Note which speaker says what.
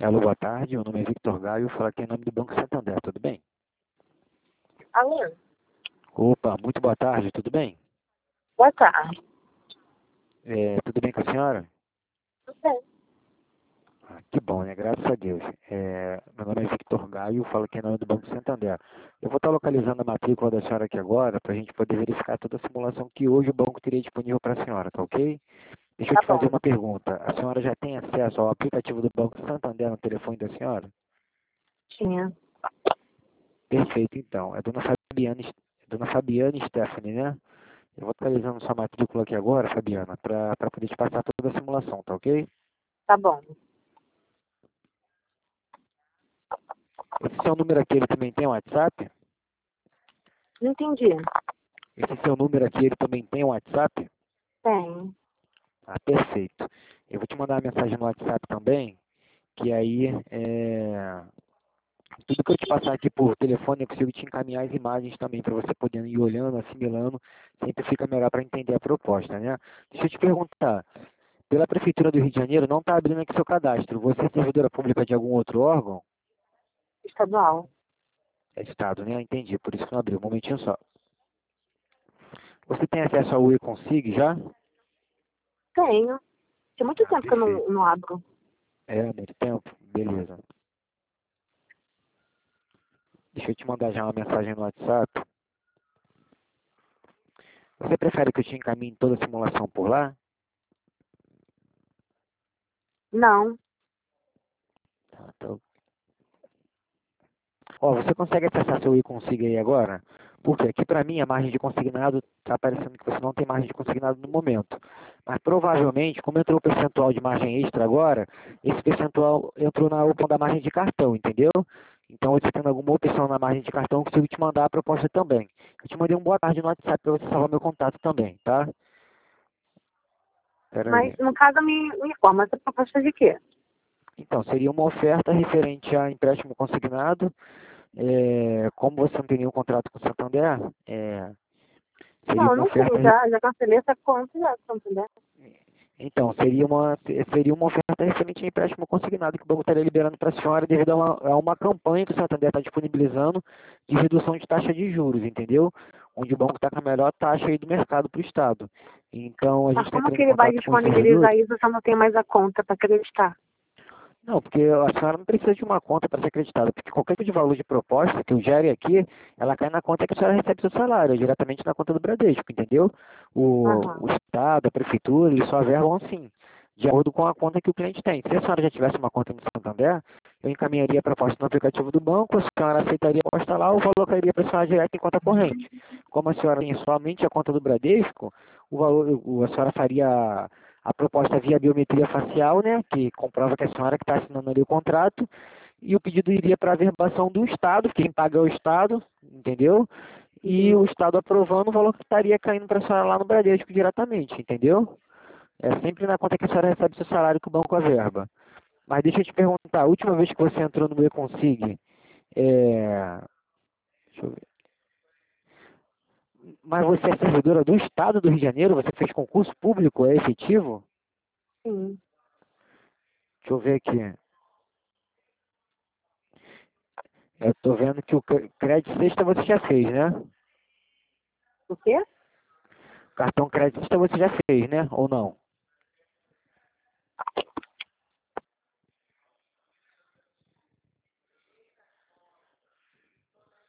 Speaker 1: Alô, boa tarde. Meu nome é Victor Gaio. Falo aqui em nome do Banco Santander. Tudo bem?
Speaker 2: Alô?
Speaker 1: Opa, muito boa tarde. Tudo bem?
Speaker 2: Boa tarde.
Speaker 1: Tudo bem com a senhora?
Speaker 2: Tudo bem.
Speaker 1: Que bom, né? Graças a Deus. Meu nome é Victor Gaio. Falo aqui em nome do Banco Santander. Eu vou estar localizando a matrícula da senhora aqui agora para a gente poder verificar toda a simulação que hoje o banco teria disponível para a senhora, tá ok? Deixa eu
Speaker 2: Tá
Speaker 1: te fazer
Speaker 2: bom.
Speaker 1: uma pergunta. A senhora já tem acesso ao aplicativo do Banco Santander no telefone da senhora?
Speaker 2: Tinha.
Speaker 1: Perfeito, então. É Dona Fabiana Stephanie, né? Eu vou atualizando sua matrícula aqui agora, Fabiana, para poder te passar toda a simulação, tá ok?
Speaker 2: Tá bom.
Speaker 1: Esse seu número aqui, ele também tem um WhatsApp?
Speaker 2: Não entendi.
Speaker 1: Esse seu número aqui, ele também tem um WhatsApp?
Speaker 2: Tem.
Speaker 1: Ah, perfeito. Eu vou te mandar uma mensagem no WhatsApp também, que aí, tudo que eu te passar aqui por telefone, eu consigo te encaminhar as imagens também, para você poder ir olhando, assimilando, sempre fica melhor para entender a proposta, né? Deixa eu te perguntar, pela Prefeitura do Rio de Janeiro, não está abrindo aqui seu cadastro. Você é servidora pública de algum outro órgão?
Speaker 2: Estadual.
Speaker 1: É Estado, né? Entendi, por isso que não abriu. Um momentinho só. Você tem acesso ao e-consig já?
Speaker 2: Tenho. Tem muito
Speaker 1: Ah,
Speaker 2: tempo que eu
Speaker 1: perfeito.
Speaker 2: não abro.
Speaker 1: É, muito tempo? Beleza. Deixa eu te mandar já uma mensagem no WhatsApp. Você prefere que eu te encaminhe toda a simulação por lá?
Speaker 2: Não.
Speaker 1: Tá, então. Ó, você consegue acessar seu e-consig aí agora? Porque aqui para mim a margem de consignado está aparecendo que você não tem margem de consignado no momento. Mas provavelmente, como entrou o percentual de margem extra agora, esse percentual entrou na opção da margem de cartão, entendeu? Então, você tendo alguma opção na margem de cartão, eu consigo te mandar a proposta também. Eu te mandei um boa tarde no WhatsApp para você salvar meu contato também, tá? Pera
Speaker 2: Mas,
Speaker 1: aí.
Speaker 2: no caso, me informa. Essa proposta de quê?
Speaker 1: Então, seria uma oferta referente a empréstimo consignado. Como você não tem nenhum contrato com o Santander, seria
Speaker 2: Não, eu
Speaker 1: uma
Speaker 2: não
Speaker 1: oferta.
Speaker 2: tenho. Já cancelei essa conta já, Santander.
Speaker 1: Então, seria uma oferta referente a empréstimo consignado que o banco estaria liberando para a senhora devido a uma campanha que o Santander está disponibilizando de redução de taxa de juros, entendeu? Onde o banco está com a melhor taxa aí do mercado para o Estado. Então, a gente
Speaker 2: Mas
Speaker 1: está
Speaker 2: como
Speaker 1: entrando
Speaker 2: que
Speaker 1: em
Speaker 2: ele vai
Speaker 1: contato com os servidores.
Speaker 2: disponibilizar isso se eu não tenho mais a conta para acreditar?
Speaker 1: Não, porque a senhora não precisa de uma conta para ser acreditada, porque qualquer tipo de valor de proposta que eu gere aqui, ela cai na conta que a senhora recebe seu salário, diretamente na conta do Bradesco, entendeu? O
Speaker 2: Aham.
Speaker 1: Estado, a Prefeitura, eles só averbam assim, de acordo com a conta que o cliente tem. Se a senhora já tivesse uma conta no Santander, eu encaminharia a proposta no aplicativo do banco, a senhora aceitaria a proposta lá, o valor cairia para a senhora direto em conta corrente. Como a senhora tem somente a conta do Bradesco, a senhora faria a proposta via biometria facial, né, que comprova que a senhora que está assinando ali o contrato, e o pedido iria para a averbação do Estado, quem paga é o Estado, entendeu? E o
Speaker 2: Uhum.
Speaker 1: Estado aprovando o valor que estaria caindo para a senhora lá no Bradesco diretamente, entendeu? É sempre na conta que a senhora recebe seu salário que o banco averba. Mas deixa eu te perguntar, a última vez que você entrou no e-consig, deixa eu ver, mas você é servidora do Estado do Rio de Janeiro? Você fez concurso público? É efetivo?
Speaker 2: Sim.
Speaker 1: Deixa eu ver aqui. Eu tô vendo que o crédito sexta você já fez, né?
Speaker 2: O quê?
Speaker 1: Cartão crédito sexta você já fez, né? Ou não?